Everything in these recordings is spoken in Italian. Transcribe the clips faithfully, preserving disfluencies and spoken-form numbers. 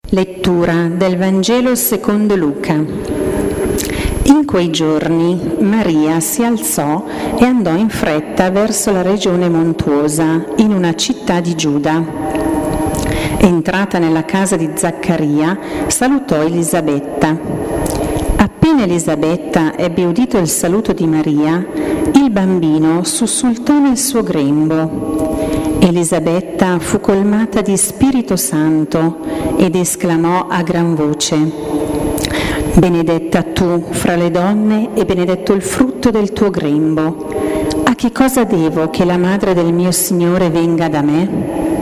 Lettura del Vangelo secondo Luca. In quei giorni Maria si alzò e andò in fretta verso la regione montuosa, in una città di Giuda. Entrata nella casa di Zaccaria, salutò Elisabetta. Appena Elisabetta ebbe udito il saluto di Maria, il bambino sussultò nel suo grembo. Elisabetta fu colmata di Spirito Santo ed esclamò a gran voce: benedetta tu fra le donne e benedetto il frutto del tuo grembo. A che cosa devo che la madre del mio Signore venga da me?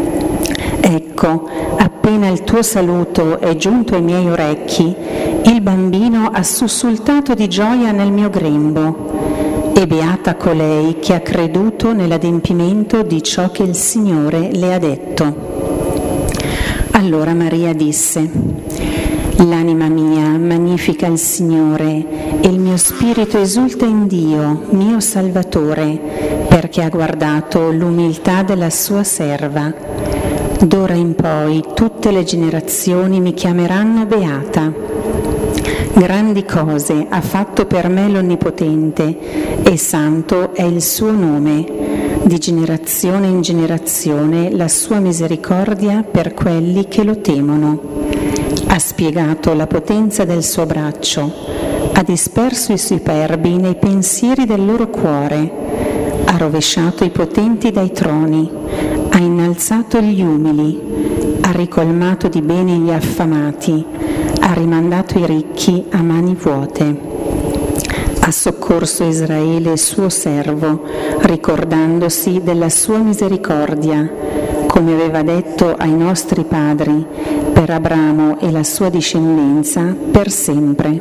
Ecco, appena il tuo saluto è giunto ai miei orecchi, il bambino ha sussultato di gioia nel mio grembo. E beata colei che ha creduto nell'adempimento di ciò che il Signore le ha detto. Allora Maria disse: l'anima mia magnifica il Signore e il mio spirito esulta in Dio, mio Salvatore, perché ha guardato l'umiltà della sua serva. D'ora in poi tutte le generazioni mi chiameranno beata. Grandi cose ha fatto per me l'Onnipotente e santo è il suo nome. Di generazione in generazione la sua misericordia per quelli che lo temono. Ha spiegato la potenza del suo braccio, ha disperso i superbi nei pensieri del loro cuore, ha rovesciato i potenti dai troni, ha innalzato gli umili, ha ricolmato di bene gli affamati, ha rimandato i ricchi a mani vuote. Ha soccorso Israele, suo servo, ricordandosi della sua misericordia, come aveva detto ai nostri padri, per Abramo e la sua discendenza per sempre.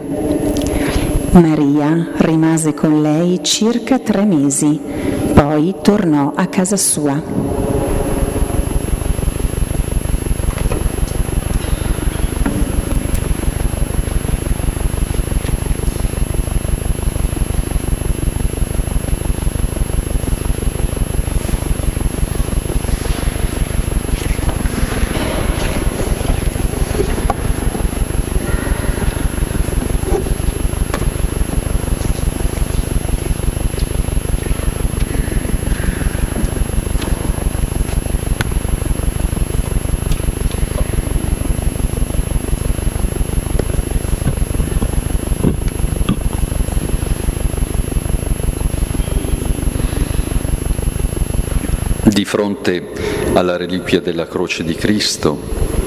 Maria rimase con lei circa tre mesi, poi tornò a casa sua. Di fronte alla reliquia della croce di Cristo,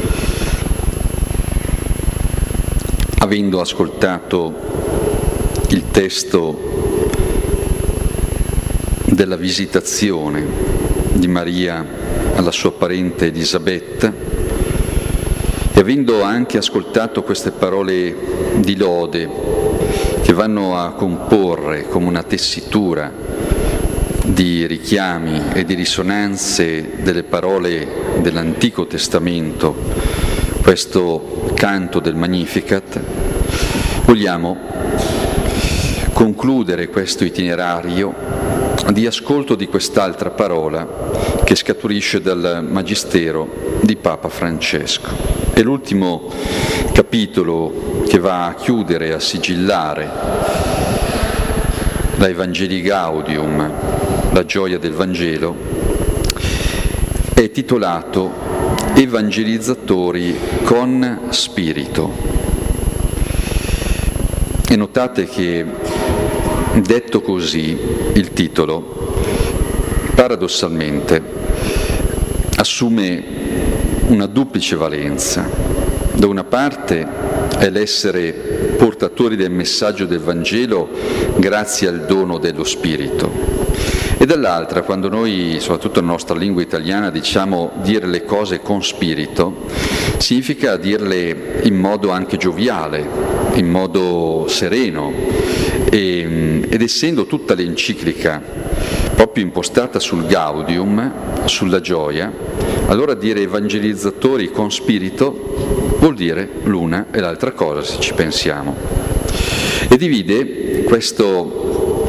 avendo ascoltato il testo della visitazione di Maria alla sua parente Elisabetta e avendo anche ascoltato queste parole di lode che vanno a comporre come una tessitura di richiami e di risonanze delle parole dell'Antico Testamento, questo canto del Magnificat, vogliamo concludere questo itinerario di ascolto di quest'altra parola che scaturisce dal Magistero di Papa Francesco. È l'ultimo capitolo che va a chiudere e a sigillare la Evangelii Gaudium, la gioia del Vangelo, è titolato Evangelizzatori con spirito. E notate che, detto così, il titolo, paradossalmente, assume una duplice valenza. Da una parte è l'essere portatori del messaggio del Vangelo grazie al dono dello Spirito. E dall'altra, quando noi, soprattutto nella nostra lingua italiana, diciamo dire le cose con spirito, significa dirle in modo anche gioviale, in modo sereno, e, ed essendo tutta l'enciclica proprio impostata sul Gaudium, sulla gioia, allora dire evangelizzatori con spirito vuol dire l'una e l'altra cosa, se ci pensiamo. E divide questo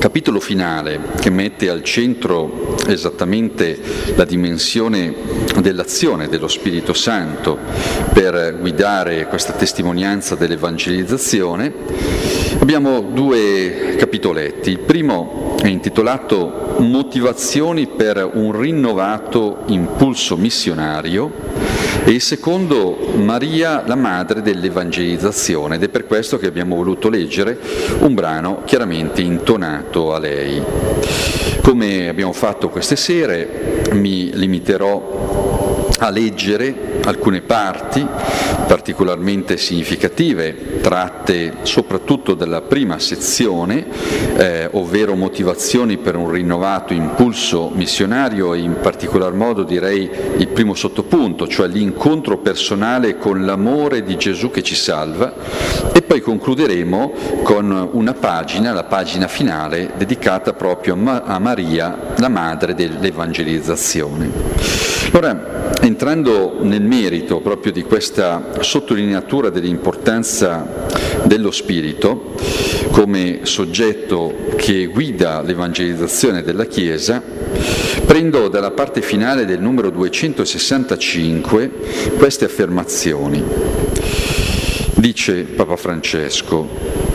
capitolo finale, che mette al centro esattamente la dimensione dell'azione dello Spirito Santo per guidare questa testimonianza dell'evangelizzazione, abbiamo due capitoletti. Il primo è intitolato Motivazioni per un rinnovato impulso missionario e il secondo Maria, la madre dell'evangelizzazione, ed è per questo che abbiamo voluto leggere un brano chiaramente intonato a lei. Come abbiamo fatto queste sere, mi limiterò a leggere alcune parti particolarmente significative, tratte soprattutto dalla prima sezione, eh, ovvero motivazioni per un rinnovato impulso missionario, e in particolar modo direi il primo sottopunto, cioè l'incontro personale con l'amore di Gesù che ci salva, e poi concluderemo con una pagina, la pagina finale, dedicata proprio a, Ma- a Maria, la madre dell'evangelizzazione. Ora, entrando nel merito proprio di questa sottolineatura dell'importanza dello Spirito come soggetto che guida l'evangelizzazione della Chiesa, prendo dalla parte finale del numero duecentosessantacinque queste affermazioni. Dice Papa Francesco: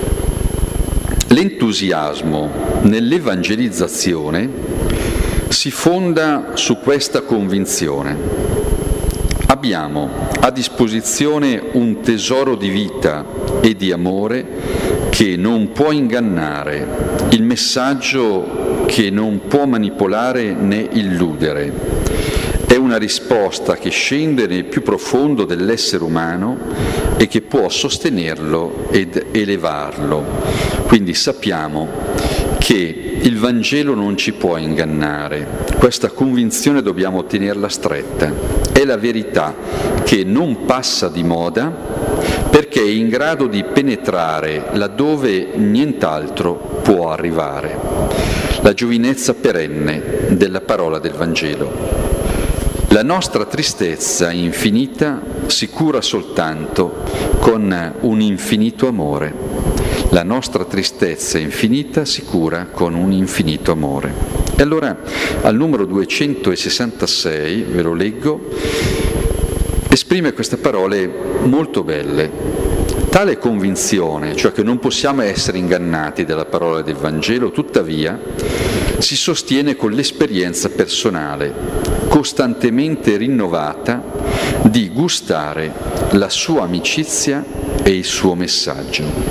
l'entusiasmo nell'evangelizzazione si fonda su questa convinzione. Abbiamo a disposizione un tesoro di vita e di amore che non può ingannare, il messaggio che non può manipolare né illudere. È una risposta che scende nel più profondo dell'essere umano e che può sostenerlo ed elevarlo. Quindi sappiamo che il Vangelo non ci può ingannare, questa convinzione dobbiamo tenerla stretta. È la verità che non passa di moda perché è in grado di penetrare laddove nient'altro può arrivare. La giovinezza perenne della parola del Vangelo. La nostra tristezza infinita si cura soltanto con un infinito amore. La nostra tristezza infinita si cura con un infinito amore. E allora al numero duecentosessantasei, ve lo leggo, esprime queste parole molto belle. Tale convinzione, cioè che non possiamo essere ingannati dalla parola del Vangelo, tuttavia si sostiene con l'esperienza personale, costantemente rinnovata, di gustare la sua amicizia e il suo messaggio.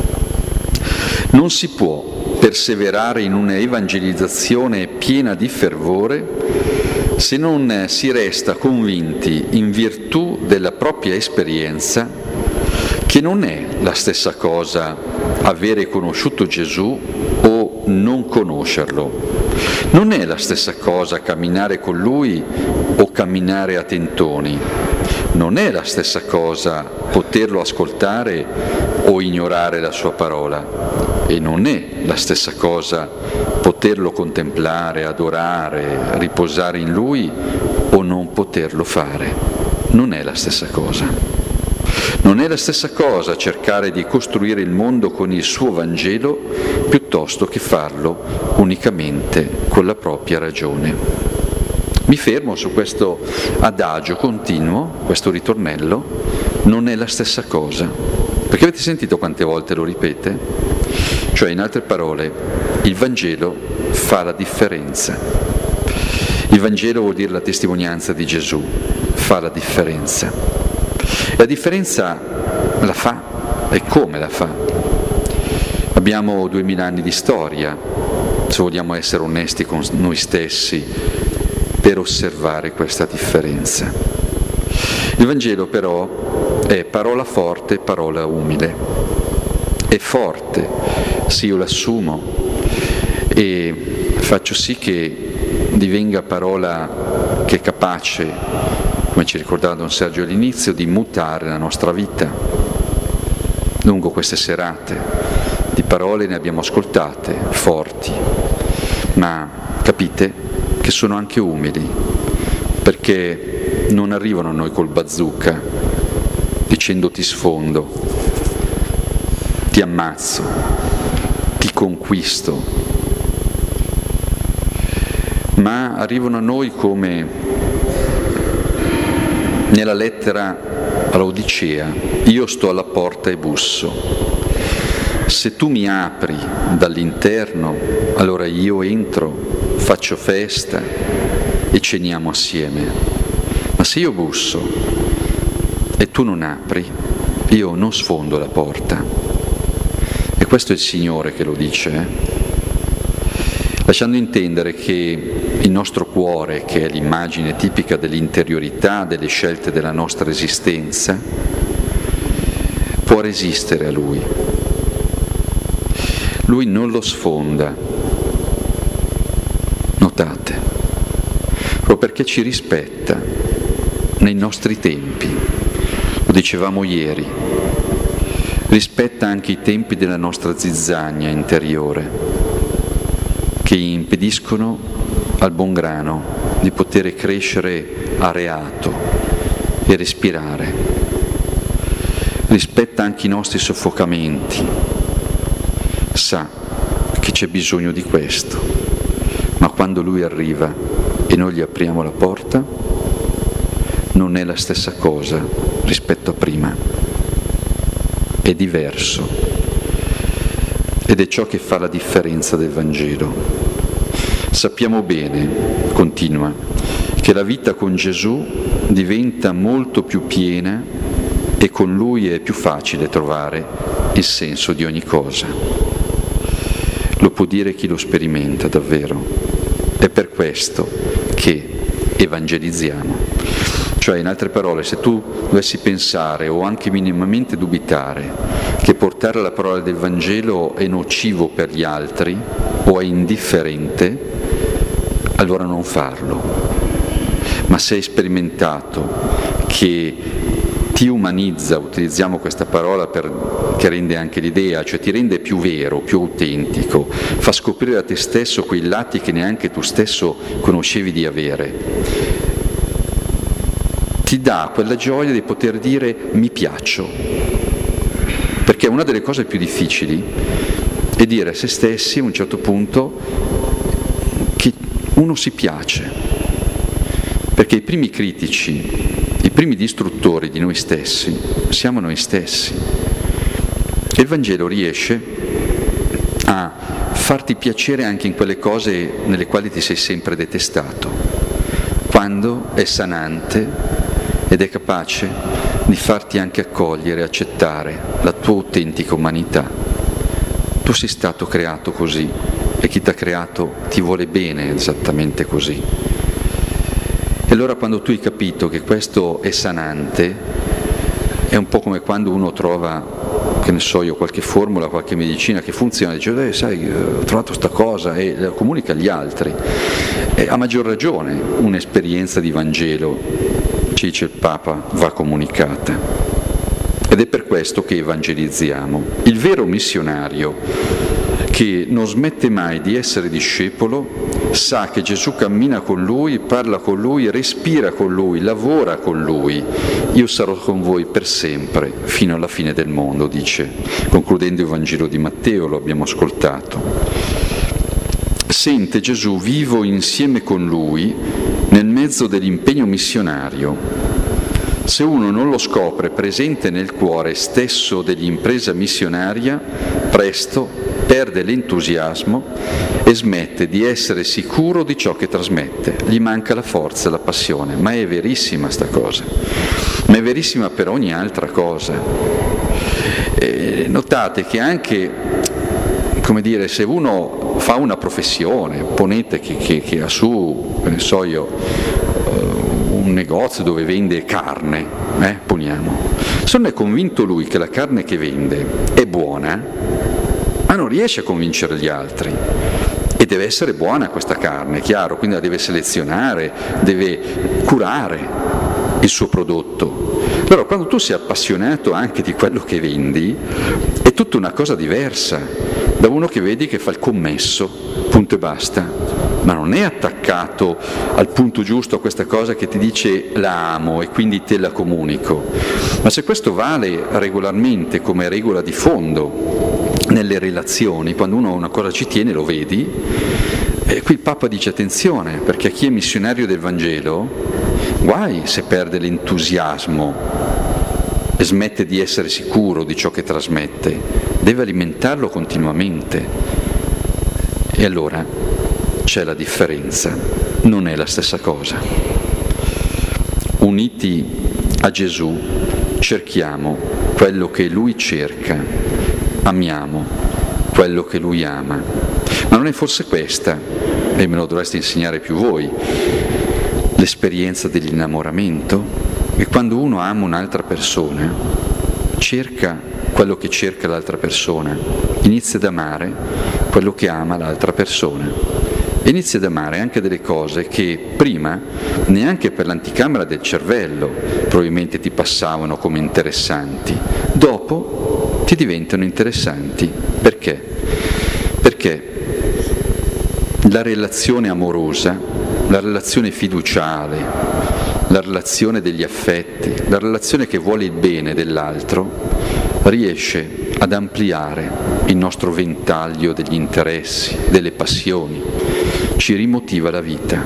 Non si può perseverare in una evangelizzazione piena di fervore se non si resta convinti, in virtù della propria esperienza, che non è la stessa cosa avere conosciuto Gesù o non conoscerlo. Non è la stessa cosa camminare con Lui o camminare a tentoni. Non è la stessa cosa poterlo ascoltare o ignorare la sua parola. E non è la stessa cosa poterlo contemplare, adorare, riposare in Lui o non poterlo fare. Non è la stessa cosa. Non è la stessa cosa cercare di costruire il mondo con il suo Vangelo piuttosto che farlo unicamente con la propria ragione. Mi fermo su questo adagio continuo, questo ritornello, non è la stessa cosa. Perché avete sentito quante volte lo ripete? Cioè, in altre parole, il Vangelo fa la differenza. Il Vangelo vuol dire la testimonianza di Gesù, fa la differenza. La differenza la fa, e come la fa? Abbiamo duemila anni di storia, se vogliamo essere onesti con noi stessi, per osservare questa differenza. Il Vangelo però è parola forte, parola umile. È forte, sì, io l'assumo e faccio sì che divenga parola che è capace, come ci ricordava Don Sergio all'inizio, di mutare la nostra vita. Lungo queste serate di parole ne abbiamo ascoltate, forti, ma capite che sono anche umili, perché non arrivano a noi col bazooka dicendo ti sfondo, ti ammazzo, ti conquisto, ma arrivano a noi come nella lettera all'Odicea: io sto alla porta e busso. Se tu mi apri dall'interno, allora io entro, faccio festa e ceniamo assieme. Ma se io busso e tu non apri, io non sfondo la porta. E questo è il Signore che lo dice, eh? Lasciando intendere che il nostro cuore, che è l'immagine tipica dell'interiorità, delle scelte della nostra esistenza, può resistere a Lui. Lui non lo sfonda, notate, proprio perché ci rispetta nei nostri tempi, lo dicevamo ieri, rispetta anche i tempi della nostra zizzania interiore, che impediscono al buon grano di poter crescere areato e respirare. Rispetta anche i nostri soffocamenti, sa che c'è bisogno di questo, ma quando Lui arriva e noi gli apriamo la porta, non è la stessa cosa rispetto a prima, è diverso. Ed è ciò che fa la differenza del Vangelo. Sappiamo bene, continua, che la vita con Gesù diventa molto più piena e con Lui è più facile trovare il senso di ogni cosa. Lo può dire chi lo sperimenta davvero. È per questo che evangelizziamo. Cioè, in altre parole, se tu dovessi pensare o anche minimamente dubitare che portare la parola del Vangelo è nocivo per gli altri o è indifferente, allora non farlo. Ma se hai sperimentato che ti umanizza, utilizziamo questa parola per, che rende anche l'idea, cioè ti rende più vero, più autentico, fa scoprire a te stesso quei lati che neanche tu stesso conoscevi di avere, ti dà quella gioia di poter dire mi piaccio, perché una delle cose più difficili è dire a se stessi a un certo punto che uno si piace, perché i primi critici, i primi distruttori di noi stessi siamo noi stessi. E il Vangelo riesce a farti piacere anche in quelle cose nelle quali ti sei sempre detestato, quando è sanante ed è capace di farti anche accogliere e accettare la tua autentica umanità. Tu sei stato creato così e chi ti ha creato ti vuole bene esattamente così. E allora quando tu hai capito che questo è sanante, è un po' come quando uno trova, che ne so io, qualche formula, qualche medicina che funziona, dice, eh, sai, ho trovato sta cosa e la comunica agli altri. E a maggior ragione un'esperienza di Vangelo, ci dice il Papa, va comunicata. Ed è per questo che evangelizziamo. Il vero missionario che non smette mai di essere discepolo sa che Gesù cammina con lui, parla con lui, respira con lui, lavora con lui. Io sarò con voi per sempre, fino alla fine del mondo, dice, concludendo il Vangelo di Matteo, lo abbiamo ascoltato. Sente Gesù vivo insieme con lui nel mezzo dell'impegno missionario. Se uno non lo scopre presente nel cuore stesso dell'impresa missionaria, presto perde l'entusiasmo e smette di essere sicuro di ciò che trasmette. Gli manca la forza, la passione. Ma è verissima sta cosa, ma è verissima per ogni altra cosa. E notate che anche, come dire, se uno fa una professione, ponete che, che, che ha su, che ne so io, un negozio dove vende carne, eh, poniamo, se non è convinto lui che la carne che vende è buona, ma non riesce a convincere gli altri. E deve essere buona questa carne, chiaro, quindi la deve selezionare, deve curare il suo prodotto. Allora, quando tu sei appassionato anche di quello che vendi, è tutta una cosa diversa da uno che vedi che fa il commesso, punto e basta, ma non è attaccato al punto giusto a questa cosa che ti dice la amo e quindi te la comunico. Ma se questo vale regolarmente come regola di fondo nelle relazioni, quando uno a una cosa ci tiene lo vedi, E qui il Papa dice attenzione, perché chi è missionario del Vangelo, guai se perde l'entusiasmo e smette di essere sicuro di ciò che trasmette, deve alimentarlo continuamente. E allora c'è la differenza, non è la stessa cosa. Uniti a Gesù cerchiamo quello che Lui cerca, amiamo quello che Lui ama. Ma non è forse questa, e me lo dovreste insegnare più voi, l'esperienza dell'innamoramento? Che quando uno ama un'altra persona, cerca quello che cerca l'altra persona, inizia ad amare quello che ama l'altra persona. E inizia ad amare anche delle cose che prima, neanche per l'anticamera del cervello, probabilmente ti passavano come interessanti. Dopo ti diventano interessanti. Perché? Perché la relazione amorosa, la relazione fiduciale, la relazione degli affetti, la relazione che vuole il bene dell'altro, riesce ad ampliare il nostro ventaglio degli interessi, delle passioni, ci rimotiva la vita.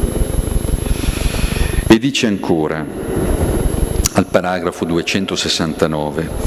E dice ancora, al paragrafo duecentosessantanove,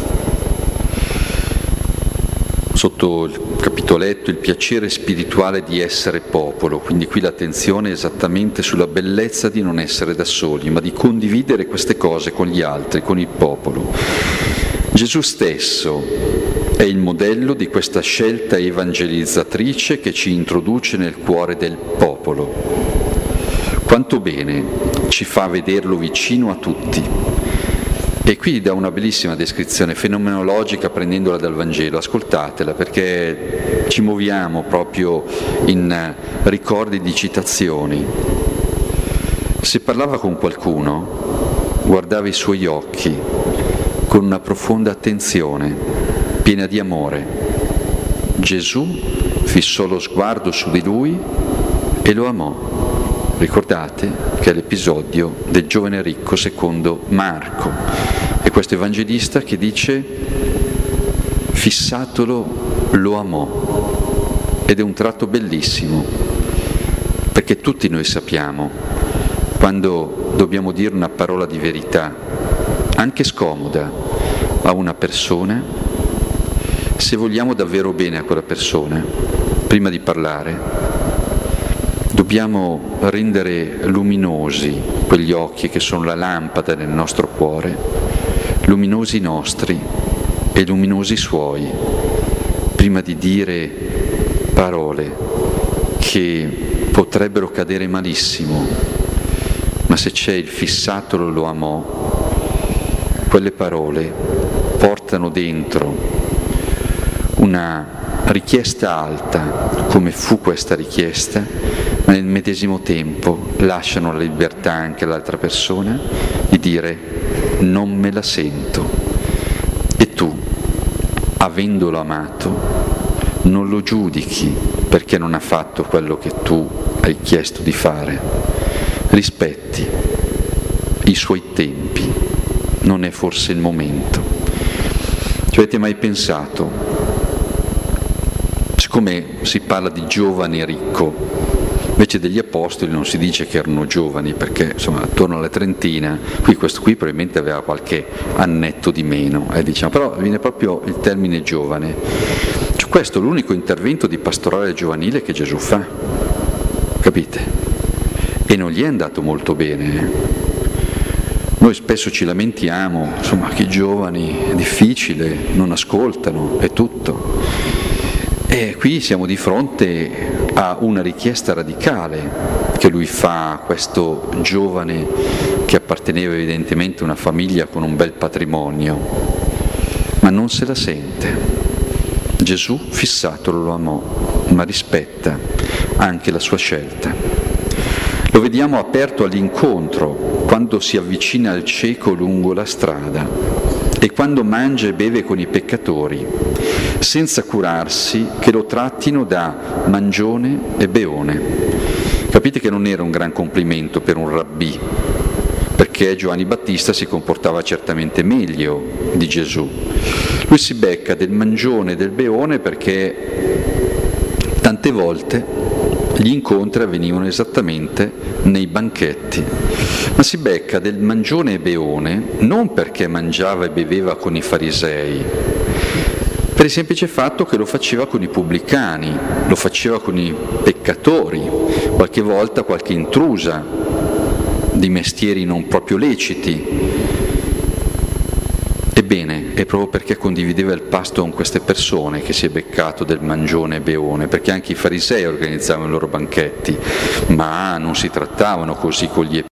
sotto il capitoletto il piacere spirituale di essere popolo, quindi qui l'attenzione è esattamente sulla bellezza di non essere da soli, ma di condividere queste cose con gli altri, con il popolo. Gesù stesso è il modello di questa scelta evangelizzatrice che ci introduce nel cuore del popolo. Quanto bene ci fa vederlo vicino a tutti. E qui dà una bellissima descrizione fenomenologica prendendola dal Vangelo, ascoltatela perché ci muoviamo proprio in ricordi di citazioni. Se parlava con qualcuno, guardava i suoi occhi con una profonda attenzione, piena di amore. Gesù fissò lo sguardo su di lui e lo amò. Ricordate che è l'episodio del giovane ricco secondo Marco. E questo evangelista che dice, fissatolo, lo amò. Ed è un tratto bellissimo, perché tutti noi sappiamo, quando dobbiamo dire una parola di verità, anche scomoda, a una persona, se vogliamo davvero bene a quella persona, prima di parlare, dobbiamo rendere luminosi quegli occhi che sono la lampada nel nostro cuore, luminosi nostri e luminosi suoi, prima di dire parole che potrebbero cadere malissimo, ma se c'è il fissatolo lo amò, quelle parole portano dentro una richiesta alta, come fu questa richiesta, ma nel medesimo tempo lasciano la libertà anche all'altra persona di dire non me la sento. E tu, avendolo amato, non lo giudichi perché non ha fatto quello che tu hai chiesto di fare. Rispetti i suoi tempi, non è forse il momento. Ci avete mai pensato, siccome si parla di giovane ricco, invece degli apostoli non si dice che erano giovani, perché insomma attorno alla trentina, qui questo qui probabilmente aveva qualche annetto di meno, eh, diciamo, però viene proprio il termine giovane. Cioè, questo è l'unico intervento di pastorale giovanile che Gesù fa, capite? E non gli è andato molto bene. Eh? Noi spesso ci lamentiamo, insomma, che i giovani è difficile, non ascoltano, è tutto. E qui siamo di fronte a una richiesta radicale che lui fa a questo giovane che apparteneva evidentemente a una famiglia con un bel patrimonio, ma non se la sente. Gesù fissatolo lo amò, ma rispetta anche la sua scelta. Lo vediamo aperto all'incontro quando si avvicina al cieco lungo la strada e quando mangia e beve con i peccatori, senza curarsi che lo trattino da mangione e beone. Capite che non era un gran complimento per un rabbì, perché Giovanni Battista si comportava certamente meglio di Gesù. Lui si becca del mangione e del beone perché tante volte gli incontri avvenivano esattamente nei banchetti, ma si becca del mangione e beone non perché mangiava e beveva con i farisei, per il semplice fatto che lo faceva con i pubblicani, lo faceva con i peccatori, qualche volta qualche intrusa di mestieri non proprio leciti. Ebbene, è proprio perché condivideva il pasto con queste persone che si è beccato del mangione e beone, perché anche i farisei organizzavano i loro banchetti, ma non si trattavano così con gli